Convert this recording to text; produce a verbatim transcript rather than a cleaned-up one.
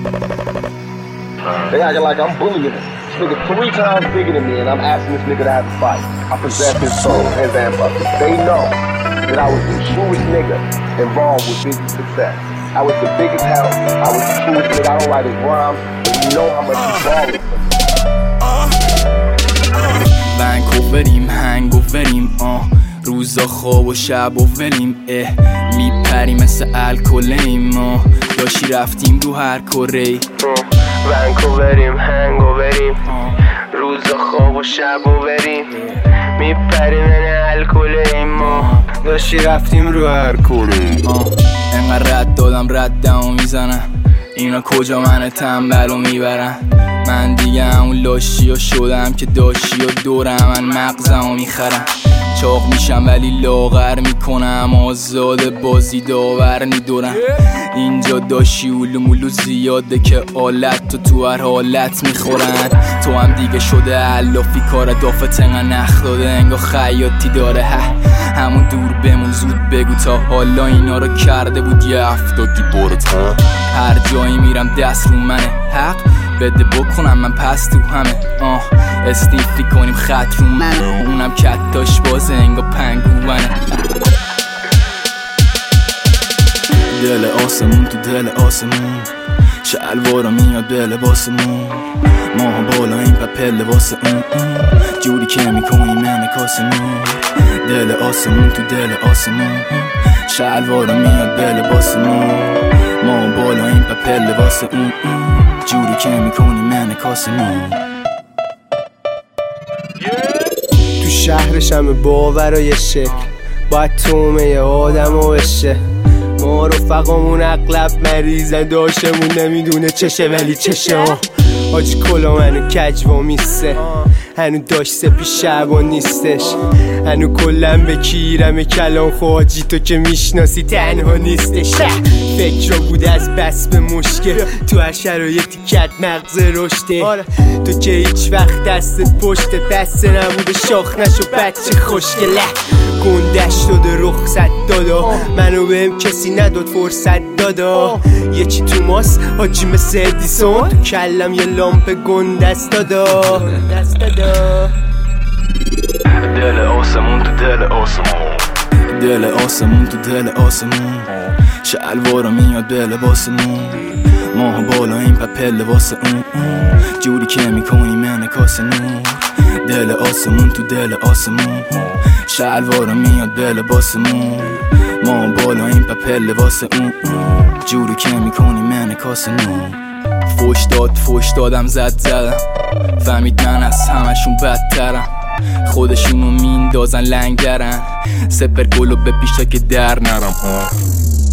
They acting like I'm bullying him. This nigga three times bigger than me, and I'm asking this nigga to have a fight. I possess his soul, his ancestors. They know that I was the truest nigga involved with Biggie's success. I was the biggest help. I was the truest nigga. I don't write his rhymes, but you know how much he balling for me. ونکووریم هنگووریم آه روزا خواب و شب و وریم اه میپریم مثل الکلیم ما داشی رفتیم رو هر کره ونکووریم هنگووریم روزا خواب و شب و وریم میپریم مثل الکلیم ما داشی رفتیم رو هر کره انقدر رد دادم ردمو میزنن اینا کجا من تنبلو میبرن من دیگه همون لاشی ها شدم که داشی ها دورم من مغزمو میخرم چاق میشم ولی لاغر میکنم آزاد بازی داور میدورم اینجا داشی اولو مولو زیاده که آلت تو تو هر حالت میخورن تو هم دیگه شده علافی کار دافت انقدر نخ داده انگا خیاطی داره همون دور بمون زود بگو تا حالا اینا رو کرده بود یه افتادی برت هر جایی میرم دست رو منه حق بده بکنم من پس تو همه آه استیفی کنیم خط رو منه اونم کتاش بازه انگا پنگوانه دل آسمون تو دل آسمون شلوارا میاد به لباسمون ماها بالا این پپل واسه اون جوری که میکنیم انعکاسمون دل آسمون تو دل آسمون شلوارا میاد به لباسمون ماها بالا این پپل واسه اون جوری که میکنیم انعکاسمون تو شهرش همه باورای شکل باید تومه آدم و بشه ما رفقامون اغلب مریضن داشتمون نمیدونه چشه ولی چشه حاج کلا منو کجوا میسته هنو داشت سپی شبان نیستش هنو کلن بکیرم کلام خواجی تو که میشناسی تنها نیستش فکر رو بود از بس به مشکل تو هر شرایطی کت مغز رشته تو که هیچ وقت دستت پشت بسته نبوده شاخ نشو بچه خوشگله گندش داده رخصت دادا منو بهم کسی نداد فرصت دادا یه چی تو ماست حاجی مثل ادیسون تو کلم یه لامپ گندست دادا دل آسمون تو دل آسمون دل آسمون تو دل آسمون شلوارا میاد به لباسمون ماها بالا این پپل واسه اون جوری که میکنیم انعکاسمون دل آسمون تو دل آسمون شلوارا میاد به لباسمون ماها بالا این پپل واسه اون جوری که میکنیم انعکاسمون فوش داد فوش دادم زد زدم فهمید من از همشون بدترم خودشونو میندازن لنگرن سپر گلو به پیشا که در نرم